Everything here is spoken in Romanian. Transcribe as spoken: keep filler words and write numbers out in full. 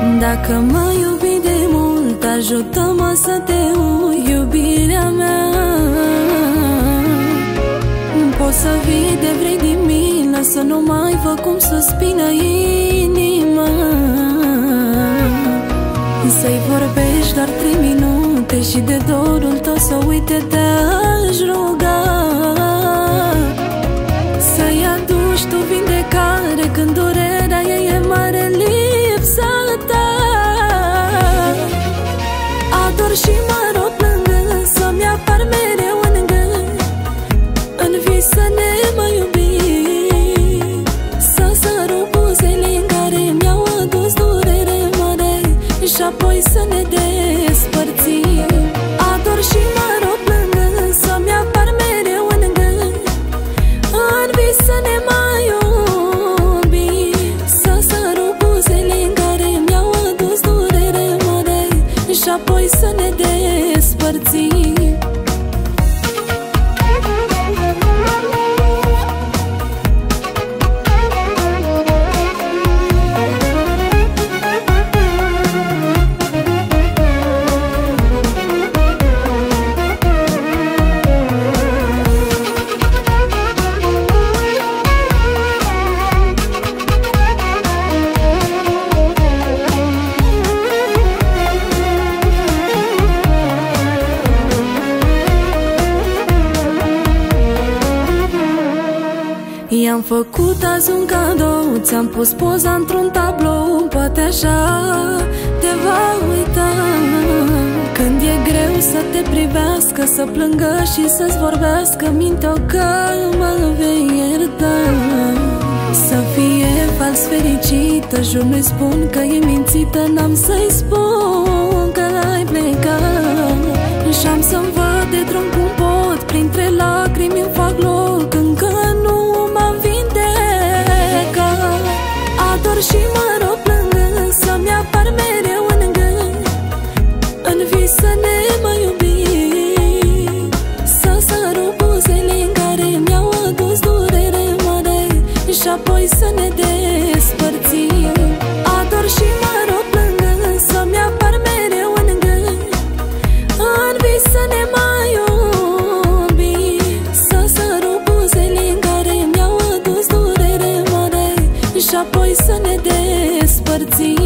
Dacă mă iubi de mult, ajută-mă să te uit, iubirea mea. Poți să vii de vrei din mine, să nu mai văd cum suspină inima. Să-i vorbești doar trei minute și de dorul tău să uite, te-aș ruga. Să-i aduci tu vindecare când durerea ei e mare, lipsa ta. Ador și mă rog plângând să-mi apar mereu în gând, în vis să ne mai iubim, să sărut buzele în care mi-au adus durere mare și apoi să ne despărțim. Ador și mă rog plângând să-mi apar mereu în gând, în vis să ne mai iubim, să sărut buzele în care mi-au adus durere mare și apoi să ne despărțim. I-am făcut azi un cadou, ți-am pus poza într-un tablou, poate așa te va uita. Când e greu să te privească, să plângă și să-ți vorbească, minte-o că mă vei ierta. Să fie fals fericită, jur nu-i spun că e mințită, n-am să-i spun că ai plecat. Și-am să-mi văd de drum cum pot, printre lacrimi îmi fac loc, încă nu m-am vindecat. Ador și mă rog plângând să-mi apar mereu în gând, în vis să ne mai iubim, să sărut buzele în care mi-au adus durere mare și apoi să ne despărțim. Ador și mă rog plângând să-mi apar mereu în gând, în vis să ne mai iubim, să sărut buzele în care mi-au adus durere mare și apoi să ne despărțim.